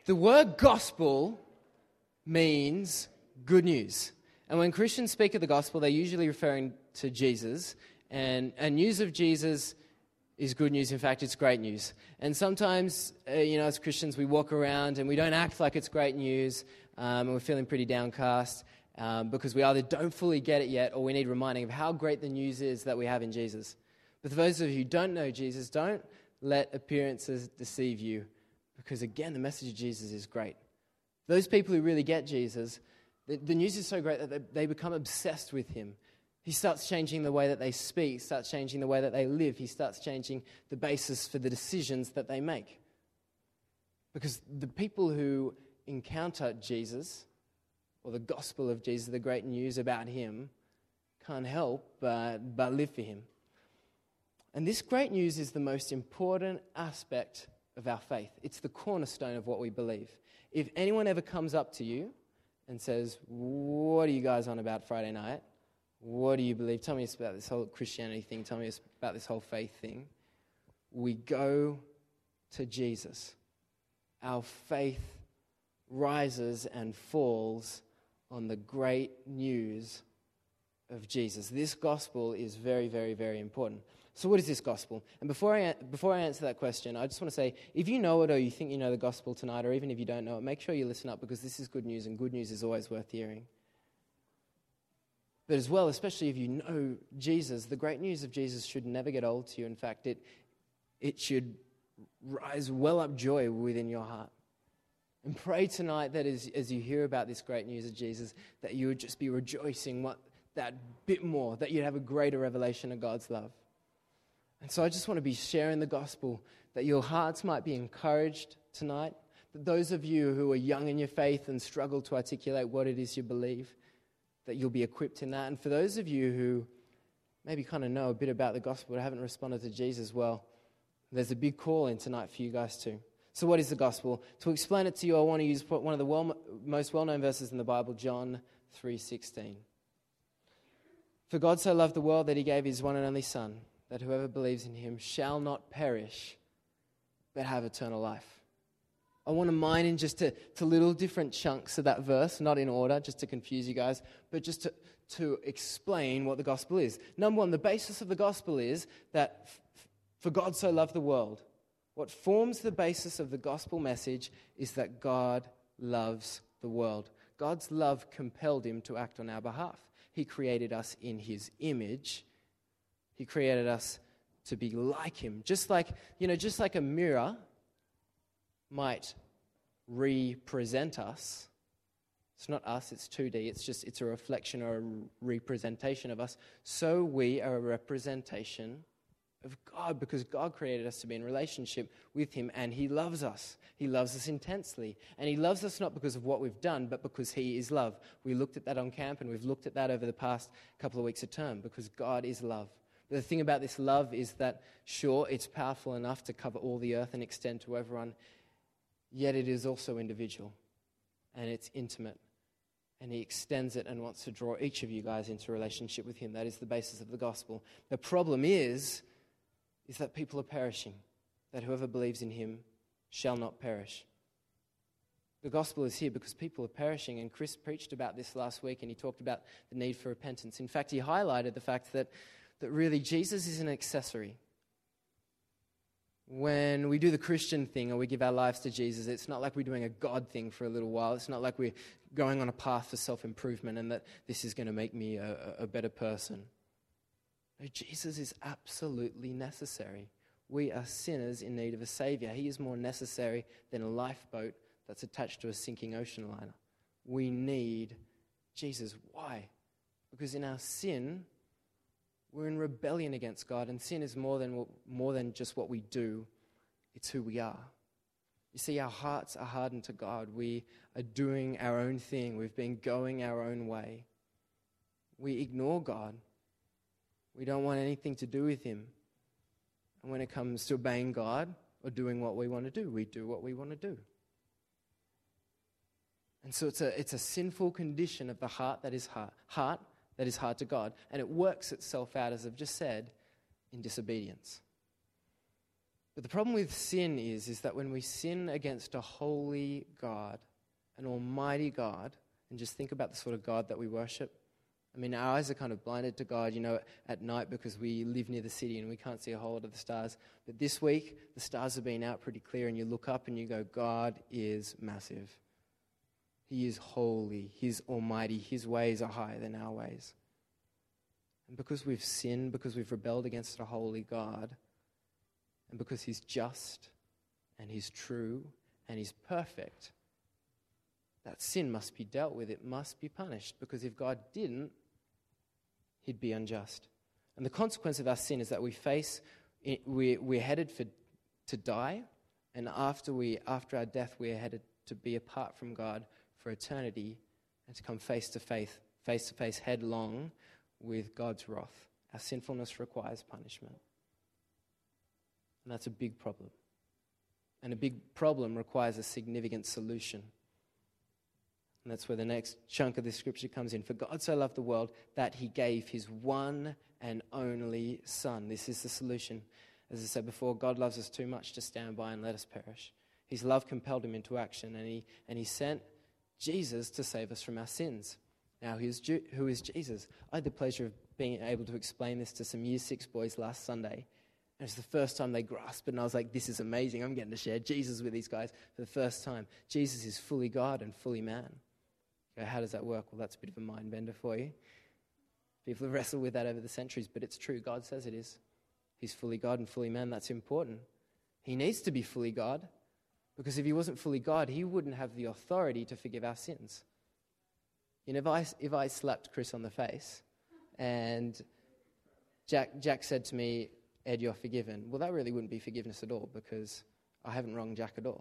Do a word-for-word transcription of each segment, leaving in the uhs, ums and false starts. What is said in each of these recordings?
The word gospel means good news. And when Christians speak of the gospel, they're usually referring to Jesus. And, and news of Jesus is good news. In fact, it's great news. And sometimes, uh, you know, as Christians, we walk around and we don't act like it's great news. Um, and we're feeling pretty downcast um, because we either don't fully get it yet or we need reminding of how great the news is that we have in Jesus. But for those of you who don't know Jesus, don't let appearances deceive you. Because again, the message of Jesus is great. Those people who really get Jesus, the, the news is so great that they, they become obsessed with him. He starts changing the way that they speak, starts changing the way that they live. He starts changing the basis for the decisions that they make. Because the people who encounter Jesus, or the gospel of Jesus, the great news about him, can't help but, but live for him. And this great news is the most important aspect of our faith. It's the cornerstone of what we believe. If anyone ever comes up to you and says, what are you guys on about Friday night? What do you believe? Tell me about this whole Christianity thing. Tell me about this whole faith thing. We go to Jesus. Our faith rises and falls on the great news of Jesus. This gospel is very, very, very important. So what is this gospel? And before I before I answer that question, I just want to say, if you know it or you think you know the gospel tonight, or even if you don't know it, make sure you listen up, because this is good news, and good news is always worth hearing. But as well, especially if you know Jesus, the great news of Jesus should never get old to you. In fact, it it should rise well up joy within your heart. And pray tonight that as, as you hear about this great news of Jesus, that you would just be rejoicing what, that bit more, that you'd have a greater revelation of God's love. And so I just want to be sharing the gospel, that your hearts might be encouraged tonight, that those of you who are young in your faith and struggle to articulate what it is you believe, that you'll be equipped in that. And for those of you who maybe kind of know a bit about the gospel but haven't responded to Jesus, well, there's a big call in tonight for you guys too. So what is the gospel? To explain it to you, I want to use one of the well, most well-known verses in the Bible, John three sixteen. For God so loved the world that he gave his one and only Son, that whoever believes in him shall not perish, but have eternal life. I want to mine in just to, to little different chunks of that verse, not in order, just to confuse you guys, but just to, to explain what the gospel is. Number one, the basis of the gospel is that f- for God so loved the world. What forms the basis of the gospel message is that God loves the world. God's love compelled him to act on our behalf. He created us in his image. He created us to be like him. Just like, you know, just like a mirror might represent us. It's not us, it's two D. It's just, it's a reflection or a representation of us. So we are a representation of God, because God created us to be in relationship with him, and he loves us. He loves us intensely. And he loves us not because of what we've done, but because he is love. We looked at that on camp, and we've looked at that over the past couple of weeks of term, because God is love. But the thing about this love is that, sure, it's powerful enough to cover all the earth and extend to everyone, yet it is also individual, and it's intimate. And he extends it and wants to draw each of you guys into a relationship with him. That is the basis of the gospel. The problem is, is that people are perishing, that whoever believes in him shall not perish. The gospel is here because people are perishing, and Chris preached about this last week, and he talked about the need for repentance. In fact, he highlighted the fact that, that really Jesus is an accessory. When we do the Christian thing or we give our lives to Jesus, it's not like we're doing a God thing for a little while. It's not like we're going on a path for self-improvement and that this is going to make me a, a better person. No, Jesus is absolutely necessary. We are sinners in need of a Savior. He is more necessary than a lifeboat that's attached to a sinking ocean liner. We need Jesus. Why? Because in our sin, we're in rebellion against God, and sin is more than more than just what we do. It's who we are. You see, our hearts are hardened to God. We are doing our own thing. We've been going our own way. We ignore God. We don't want anything to do with him. And when it comes to obeying God or doing what we want to do, we do what we want to do. And so it's a it's a sinful condition of the heart that is hard, heart that is hard to God. And it works itself out, as I've just said, in disobedience. But the problem with sin is, is that when we sin against a holy God, an almighty God, and just think about the sort of God that we worship. I mean, our eyes are kind of blinded to God, you know, at night because we live near the city and we can't see a whole lot of the stars. But this week, the stars have been out pretty clear and you look up and you go, God is massive. He is holy. He's almighty. His ways are higher than our ways. And because we've sinned, because we've rebelled against a holy God, and because he's just and he's true and he's perfect, that sin must be dealt with. It must be punished, because if God didn't, he'd be unjust. And the consequence of our sin is that we face, we're, we're headed for, to die, and after we, after our death, we're headed to be apart from God for eternity and to come face to face, face to face, headlong with God's wrath. Our sinfulness requires punishment. And that's a big problem. And a big problem requires a significant solution. And that's where the next chunk of this scripture comes in. For God so loved the world that he gave his one and only Son. This is the solution. As I said before, God loves us too much to stand by and let us perish. His love compelled him into action, and he, and he sent Jesus to save us from our sins. Now, who's, who is Jesus? I had the pleasure of being able to explain this to some year six boys last Sunday. And it's the first time they grasped it, and I was like, this is amazing. I'm getting to share Jesus with these guys for the first time. Jesus is fully God and fully man. Okay, how does that work? Well, that's a bit of a mind bender for you. People have wrestled with that over the centuries, but it's true. God says it is. He's fully God and fully man. That's important. He needs to be fully God, because if he wasn't fully God, he wouldn't have the authority to forgive our sins. You know, if I, if I slapped Chris on the face and Jack, Jack said to me, Ed, you're forgiven. Well, that really wouldn't be forgiveness at all, because I haven't wronged Jack at all.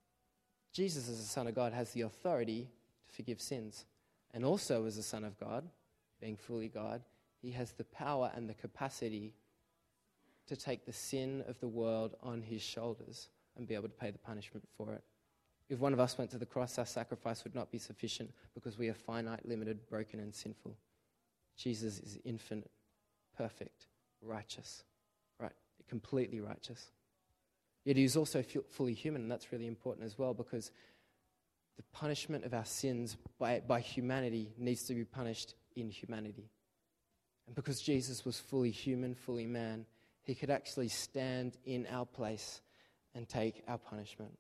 Jesus, as the Son of God, has the authority to forgive sins. And also, as the Son of God, being fully God, he has the power and the capacity to take the sin of the world on his shoulders and be able to pay the punishment for it. If one of us went to the cross, our sacrifice would not be sufficient, because we are finite, limited, broken, and sinful. Jesus is infinite, perfect, righteous. Right, completely righteous. Yet he is also fully human, and that's really important as well, because the punishment of our sins by, by humanity needs to be punished in humanity. And because Jesus was fully human, fully man, he could actually stand in our place and take our punishment.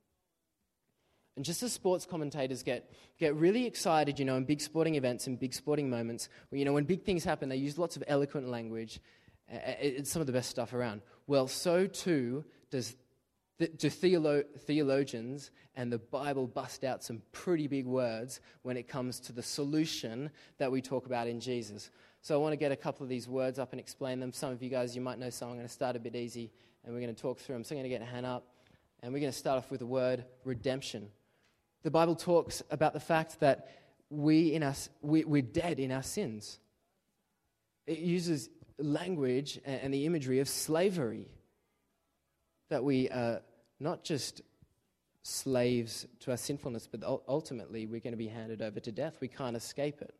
And just as sports commentators get, get really excited, you know, in big sporting events and big sporting moments, where, you know, when big things happen, they use lots of eloquent language. It's some of the best stuff around. Well, so too does the, do theolo- theologians and the Bible bust out some pretty big words when it comes to the solution that we talk about in Jesus. So I want to get a couple of these words up and explain them. Some of you guys, you might know some. I'm going to start a bit easy, and we're going to talk through them. So I'm going to get a hand up, and we're going to start off with the word redemption. The Bible talks about the fact that we in us we, we're dead in our sins. It uses language and the imagery of slavery, that we are not just slaves to our sinfulness, but ultimately we're going to be handed over to death. We can't escape it.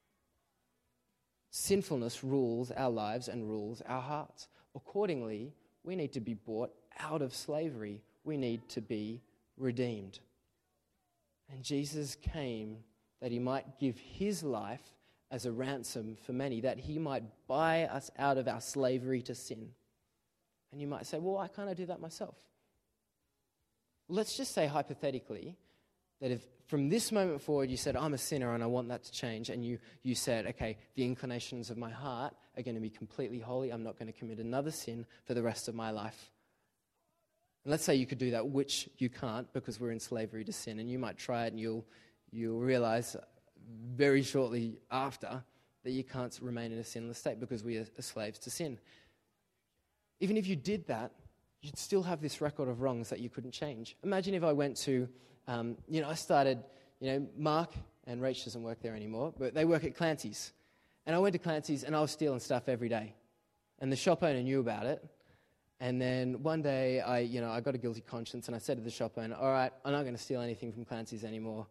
Sinfulness rules our lives and rules our hearts. Accordingly, we need to be brought out of slavery. We need to be redeemed. And Jesus came that he might give his life as a ransom for many, that he might buy us out of our slavery to sin. And you might say, well, why can't I do that myself? Well, let's just say hypothetically that if from this moment forward you said, I'm a sinner and I want that to change, and you, you said, okay, the inclinations of my heart are going to be completely holy, I'm not going to commit another sin for the rest of my life. And let's say you could do that, which you can't, because we're in slavery to sin, and you might try it and you'll, you'll realize very shortly after that you can't remain in a sinless state because we are slaves to sin. Even if you did that, you'd still have this record of wrongs that you couldn't change. Imagine if I went to, um, you know, I started, you know, Mark and Rach doesn't work there anymore, but they work at Clancy's. And I went to Clancy's and I was stealing stuff every day. And the shop owner knew about it. And then one day I, you know, I got a guilty conscience and I said to the shop owner, all right, I'm not going to steal anything from Clancy's anymore.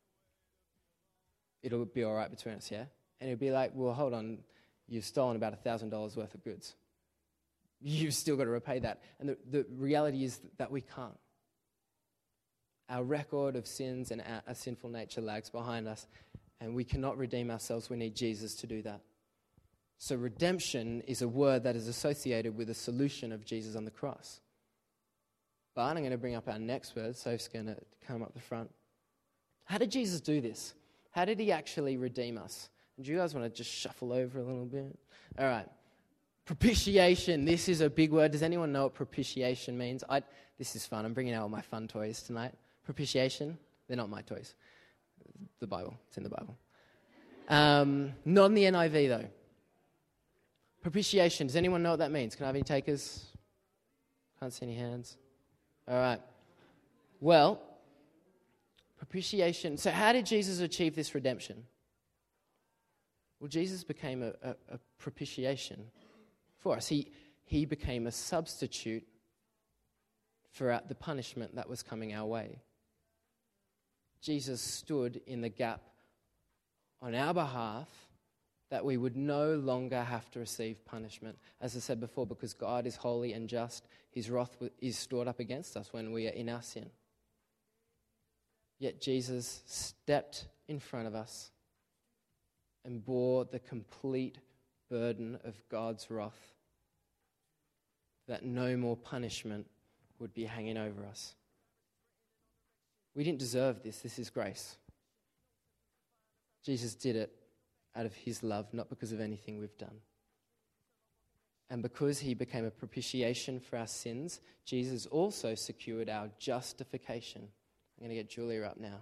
It'll be all right between us, yeah? And he'd be like, well, hold on, you've stolen about one thousand dollars worth of goods. you've still got to repay that. And the, the reality is that we can't. Our record of sins and our, our sinful nature lags behind us, and we cannot redeem ourselves. We need Jesus to do that. So redemption is a word that is associated with the solution of Jesus on the cross. But I'm going to bring up our next word. Soph's going to come up the front. How did Jesus do this? How did he actually redeem us? And do you guys want to just shuffle over a little bit? All right. Propitiation. This is a big word. Does anyone know what propitiation means? I, this is fun. I'm bringing out all my fun toys tonight. Propitiation. They're not my toys. The Bible. It's in the Bible. Um, not in the N I V, though. Propitiation. Does anyone know what that means? Can I have any takers? Can't see any hands. All right. Well, propitiation. So how did Jesus achieve this redemption? Well, Jesus became a, a, a propitiation for us. He, he became a substitute for our, the punishment that was coming our way. Jesus stood in the gap on our behalf that we would no longer have to receive punishment. As I said before, because God is holy and just, his wrath is stored up against us when we are in our sin. Yet Jesus stepped in front of us and bore the complete burden of God's wrath, that no more punishment would be hanging over us. We didn't deserve this. This is grace. Jesus did it out of his love, not because of anything we've done. And because he became a propitiation for our sins, Jesus also secured our justification. I'm going to get Julia up now.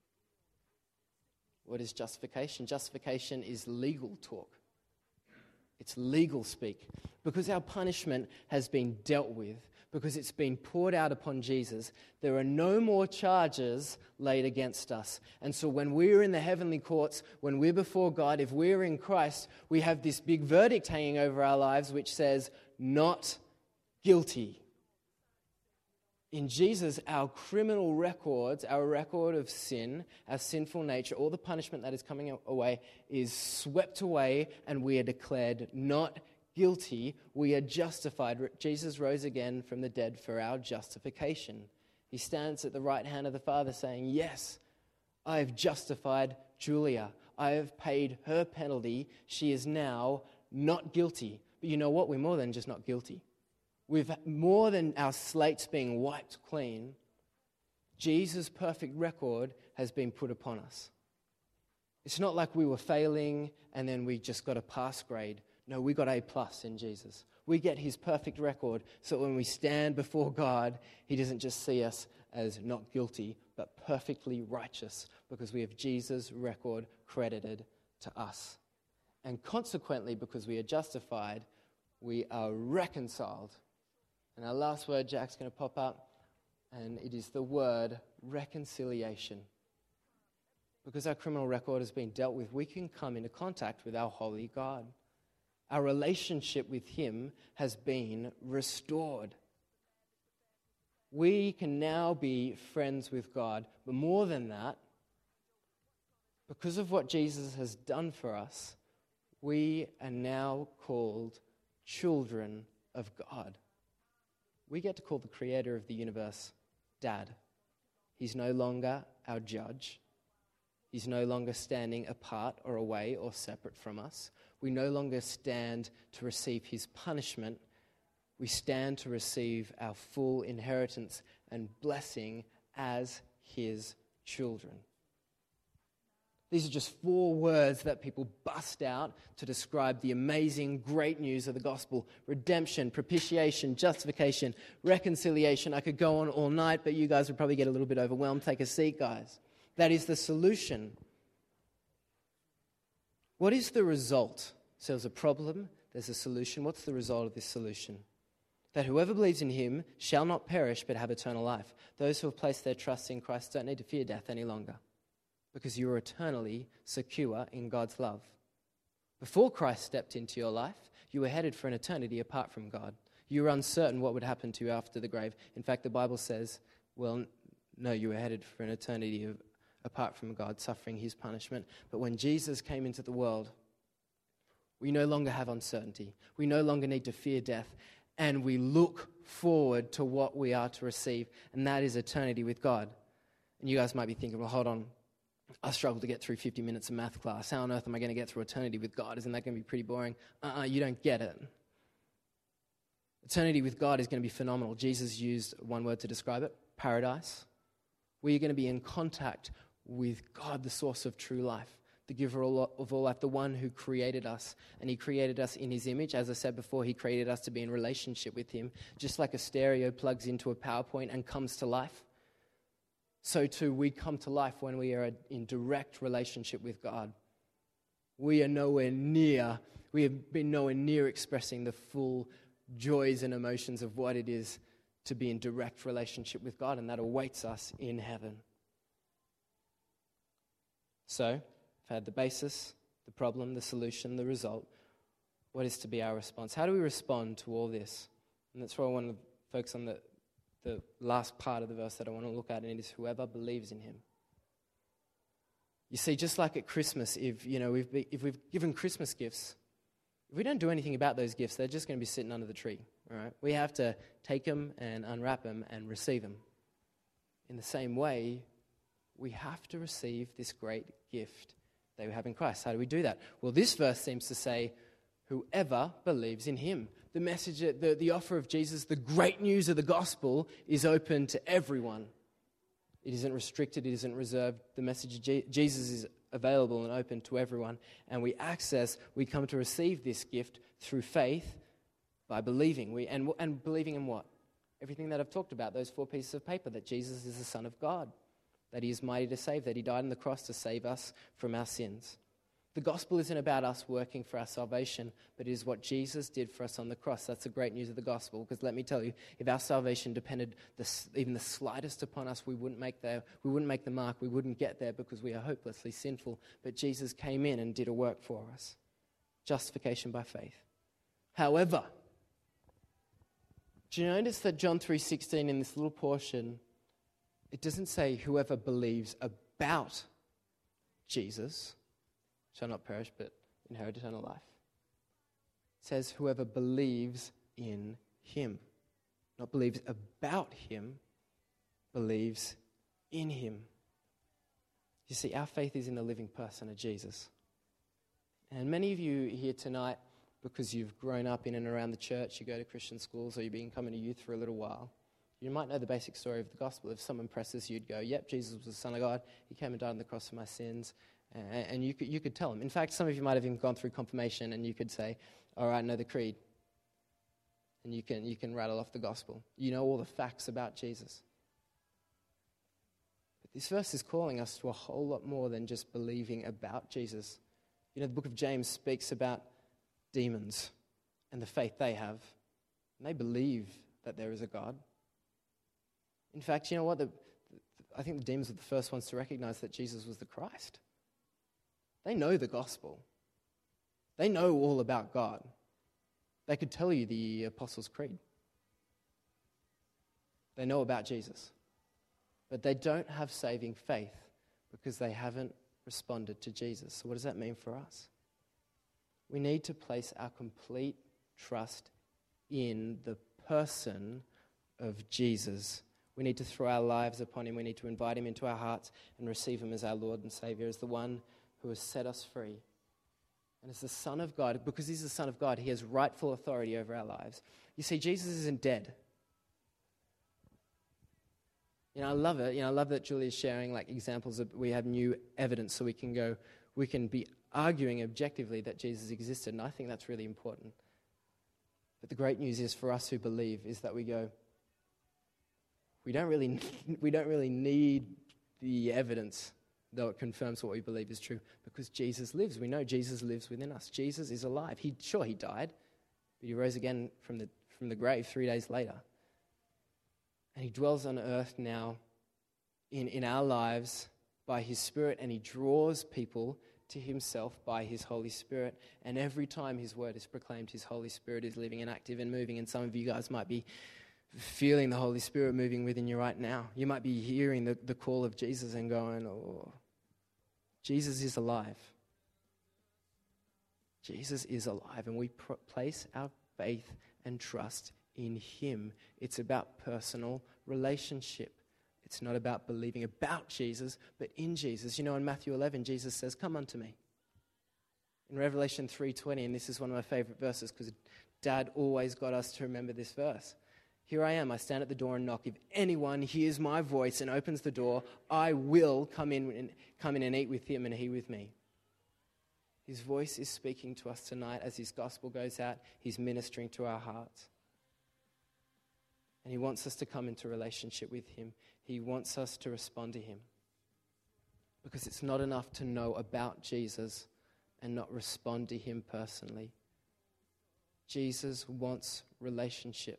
What is justification? Justification is legal talk. It's legal speak. Because our punishment has been dealt with, because it's been poured out upon Jesus, there are no more charges laid against us. And so when we're in the heavenly courts, when we're before God, if we're in Christ, we have this big verdict hanging over our lives which says, not guilty. In Jesus, our criminal records, our record of sin, our sinful nature, all the punishment that is coming away is swept away, and we are declared not guilty. We are justified. Jesus rose again from the dead for our justification. He stands at the right hand of the Father saying, yes, I have justified Julia. I have paid her penalty. She is now not guilty. But you know what? We're more than just not guilty. We've more than our slates being wiped clean. Jesus' perfect record has been put upon us. It's not like we were failing and then we just got a pass grade. No, we got A plus in Jesus. We get his perfect record, so when we stand before God, he doesn't just see us as not guilty, but perfectly righteous, because we have Jesus' record credited to us. And consequently, because we are justified, we are reconciled. And our last word, Jack's going to pop up, and it is the word reconciliation. Because our criminal record has been dealt with, we can come into contact with our holy God. Our relationship with him has been restored. We can now be friends with God. But more than that, because of what Jesus has done for us, we are now called children of God. We get to call the creator of the universe Dad. He's no longer our judge. He's no longer standing apart or away or separate from us. We no longer stand to receive his punishment. We stand to receive our full inheritance and blessing as his children. These are just four words that people bust out to describe the amazing, great news of the gospel. Redemption, propitiation, justification, reconciliation. I could go on all night, but you guys would probably get a little bit overwhelmed. Take a seat, guys. That is the solution. What is the result? So there's a problem, there's a solution. What's the result of this solution? That whoever believes in him shall not perish but have eternal life. Those who have placed their trust in Christ don't need to fear death any longer, because you are eternally secure in God's love. Before Christ stepped into your life, you were headed for an eternity apart from God. You were uncertain what would happen to you after the grave. In fact, the Bible says, well, no, you were headed for an eternity of apart from God, suffering his punishment. But when Jesus came into the world, we no longer have uncertainty. We no longer need to fear death. and we look forward to what we are to receive, and that is eternity with God. And you guys might be thinking, well, hold on, I struggle to get through fifty minutes of math class. How on earth am I going to get through eternity with God? Isn't that going to be pretty boring? Uh-uh, you don't get it. Eternity with God is going to be phenomenal. Jesus used one word to describe it, paradise. Where you're going to be in contact with God, the source of true life, the giver of all life, the one who created us. And he created us in his image. As I said before, he created us to be in relationship with him. Just like a stereo plugs into a PowerPoint and comes to life, so too we come to life when we are in direct relationship with God. We are nowhere near, we have been nowhere near expressing the full joys and emotions of what it is to be in direct relationship with God, and that awaits us in heaven. So, I've had the basis, the problem, the solution, the result. What is to be our response? How do we respond to all this? And that's where I want to focus on the, the last part of the verse that I want to look at, and it is whoever believes in him. You see, just like at Christmas, if you know we've be, if we've given Christmas gifts, if we don't do anything about those gifts, they're just going to be sitting under the tree. All right? We have to take them and unwrap them and receive them. In the same way, we have to receive this great gift that we have in Christ. How do we do that? Well, this verse seems to say, whoever believes in him. The message, the, the offer of Jesus, the great news of the gospel is open to everyone. It isn't restricted, it isn't reserved. The message of Je- Jesus is available and open to everyone. And we access, we come to receive this gift through faith by believing. We and, and believing in what? Everything that I've talked about, those four pieces of paper, that Jesus is the Son of God, that he is mighty to save, that he died on the cross to save us from our sins. The gospel isn't about us working for our salvation, but it is what Jesus did for us on the cross. That's the great news of the gospel, because let me tell you, if our salvation depended the, even the slightest upon us, we wouldn't make the, we wouldn't make the mark, we wouldn't get there because we are hopelessly sinful. But Jesus came in and did a work for us. Justification by faith. However, do you notice that John three sixteen in this little portion, it doesn't say whoever believes about Jesus shall not perish but inherit eternal life. It says whoever believes in him. Not believes about him, believes in him. You see, our faith is in the living person of Jesus. And many of you here tonight, because you've grown up in and around the church, you go to Christian schools, or you've been coming to youth for a little while, you might know the basic story of the gospel. If someone presses you, you'd go, yep, Jesus was the Son of God. He came and died on the cross for my sins. And you could, you could tell them. In fact, some of you might have even gone through confirmation, and you could say, all right, I know the creed. And you can, you can rattle off the gospel. You know all the facts about Jesus. But this verse is calling us to a whole lot more than just believing about Jesus. You know, the book of James speaks about demons and the faith they have. And they believe that there is a God. In fact, you know what? The, I think the demons were the first ones to recognize that Jesus was the Christ. They know the gospel. They know all about God. They could tell you the Apostles' Creed. They know about Jesus. But they don't have saving faith because they haven't responded to Jesus. So what does that mean for us? We need to place our complete trust in the person of Jesus. We need to throw our lives upon him. We need to invite him into our hearts and receive him as our Lord and Savior, as the one who has set us free. And as the Son of God, because he's the Son of God, he has rightful authority over our lives. You see, Jesus isn't dead. You know, I love it. You know, I love that Julia's sharing like examples of we have new evidence, so we can go, we can be arguing objectively that Jesus existed, and I think that's really important. But the great news is for us who believe is that we go, we don't really, we don't really need the evidence, though it confirms what we believe is true, because Jesus lives. We know Jesus lives within us. Jesus is alive. He sure he died, but he rose again from the from the grave three days later. And he dwells on earth now in, in our lives by his Spirit, and he draws people to himself by his Holy Spirit. And every time his word is proclaimed, his Holy Spirit is living and active and moving. And some of you guys might be feeling the Holy Spirit moving within you right now. You might be hearing the, the call of Jesus and going, oh, Jesus is alive. Jesus is alive, and we pr- place our faith and trust in him. It's about personal relationship. It's not about believing about Jesus, but in Jesus. You know, in Matthew eleven, Jesus says, come unto me. In Revelation three twenty, and this is one of my favorite verses because Dad always got us to remember this verse. Here I am, I stand at the door and knock. If anyone hears my voice and opens the door, I will come in and come in and eat with him and he with me. His voice is speaking to us tonight as his gospel goes out. He's ministering to our hearts. And he wants us to come into relationship with him. He wants us to respond to him. Because it's not enough to know about Jesus and not respond to him personally. Jesus wants relationship.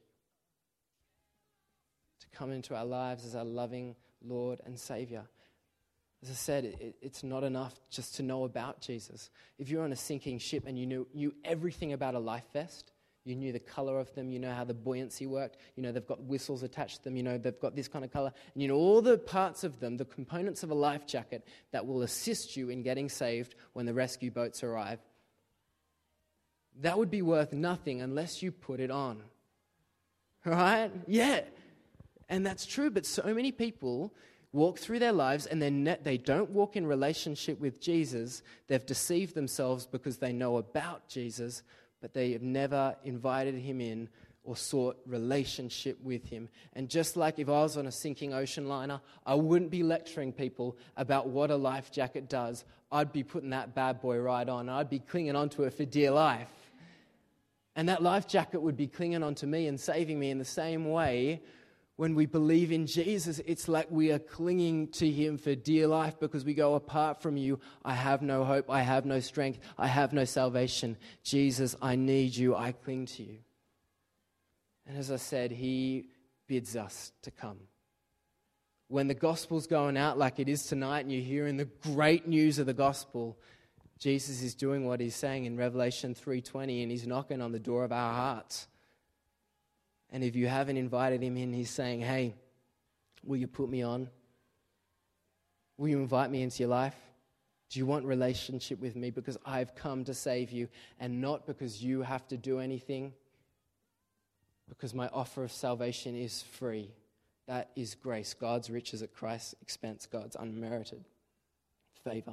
To come into our lives as our loving Lord and Savior. As I said, it, it's not enough just to know about Jesus. If you're on a sinking ship and you knew, knew everything about a life vest, you knew the color of them, you know how the buoyancy worked, you know they've got whistles attached to them, you know they've got this kind of color, and you know all the parts of them, the components of a life jacket that will assist you in getting saved when the rescue boats arrive. That would be worth nothing unless you put it on. Right? Yeah. And that's true, but so many people walk through their lives and ne- they don't walk in relationship with Jesus. They've deceived themselves because they know about Jesus, but they have never invited him in or sought relationship with him. And just like if I was on a sinking ocean liner, I wouldn't be lecturing people about what a life jacket does. I'd be putting that bad boy right on. I'd be clinging onto it for dear life. And that life jacket would be clinging onto me and saving me in the same way. When we believe in Jesus, it's like we are clinging to him for dear life because we go, apart from you, I have no hope, I have no strength, I have no salvation. Jesus, I need you, I cling to you. And as I said, he bids us to come. When the gospel's going out like it is tonight and you're hearing the great news of the gospel, Jesus is doing what he's saying in Revelation three twenty, and he's knocking on the door of our hearts. And if you haven't invited him in, he's saying, hey, will you put me on? Will you invite me into your life? Do you want relationship with me? Because I've come to save you, and not because you have to do anything, because my offer of salvation is free. That is grace. God's riches at Christ's expense. God's unmerited favor.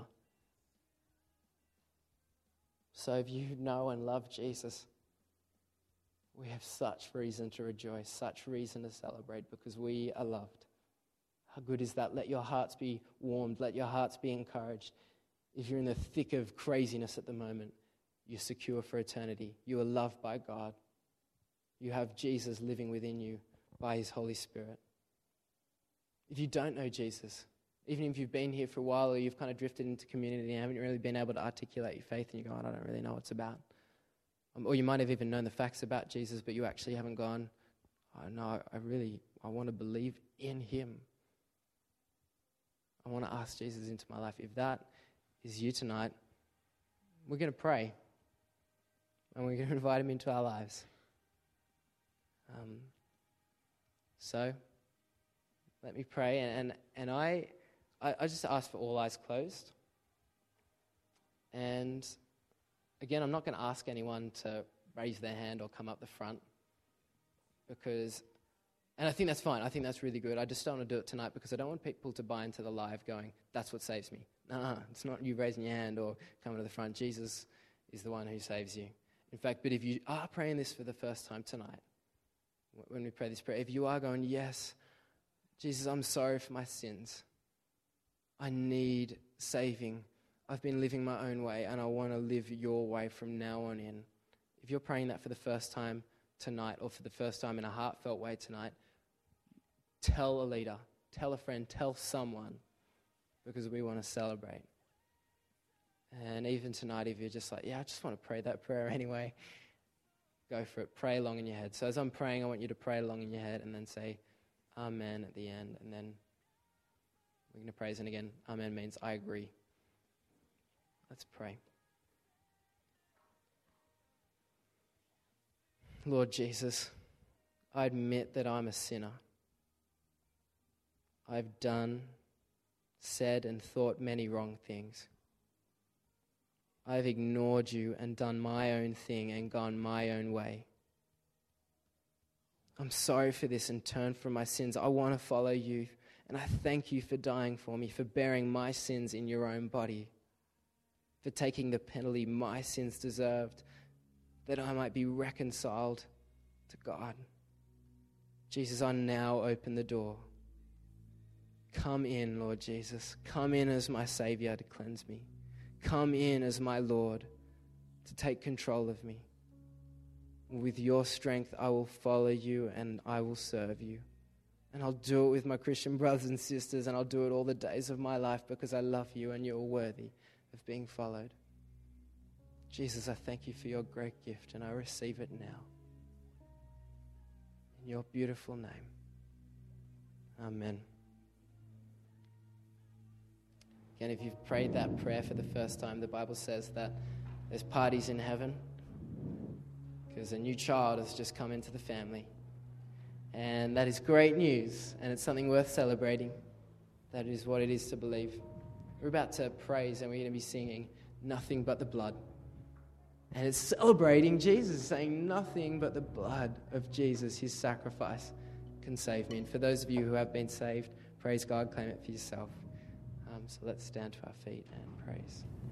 So if you know and love Jesus, we have such reason to rejoice, such reason to celebrate because we are loved. How good is that? Let your hearts be warmed. Let your hearts be encouraged. If you're in the thick of craziness at the moment, you're secure for eternity. You are loved by God. You have Jesus living within you by his Holy Spirit. If you don't know Jesus, even if you've been here for a while or you've kind of drifted into community and haven't really been able to articulate your faith and you go, I don't really know what it's about. Um, or you might have even known the facts about Jesus, but you actually haven't gone, oh, no, I really, I want to believe in him. I want to ask Jesus into my life. If that is you tonight, we're going to pray. And we're going to invite him into our lives. Um, so, let me pray. And, and, and I, I, I just ask for all eyes closed. And again, I'm not going to ask anyone to raise their hand or come up the front because, and I think that's fine. I think that's really good. I just don't want to do it tonight because I don't want people to buy into the live going, that's what saves me. No, it's not you raising your hand or coming to the front. Jesus is the one who saves you. In fact, but if you are praying this for the first time tonight, when we pray this prayer, if you are going, yes, Jesus, I'm sorry for my sins. I need saving. I've been living my own way and I want to live your way from now on in. If you're praying that for the first time tonight or for the first time in a heartfelt way tonight, tell a leader, tell a friend, tell someone because we want to celebrate. And even tonight, if you're just like, yeah, I just want to pray that prayer anyway, go for it. Pray along in your head. So as I'm praying, I want you to pray along in your head and then say amen at the end. And then we're going to praise. And again, amen means I agree. Let's pray. Lord Jesus, I admit that I'm a sinner. I've done, said, and thought many wrong things. I've ignored you and done my own thing and gone my own way. I'm sorry for this and turn from my sins. I want to follow you. And I thank you for dying for me, for bearing my sins in your own body, for taking the penalty my sins deserved, that I might be reconciled to God. Jesus, I now open the door. Come in, Lord Jesus. Come in as my Savior to cleanse me. Come in as my Lord to take control of me. With your strength, I will follow you and I will serve you. And I'll do it with my Christian brothers and sisters, and I'll do it all the days of my life because I love you and you're worthy of being followed. Jesus, I thank you for your great gift, and I receive it now. In your beautiful name. Amen. Again, if you've prayed that prayer for the first time, the Bible says that there's parties in heaven because a new child has just come into the family. And that is great news, and it's something worth celebrating. That is what it is to believe. We're about to praise, and we're going to be singing Nothing But the Blood. And it's celebrating Jesus, saying nothing but the blood of Jesus, his sacrifice, can save me. And for those of you who have been saved, praise God, claim it for yourself. Um, so let's stand to our feet and praise.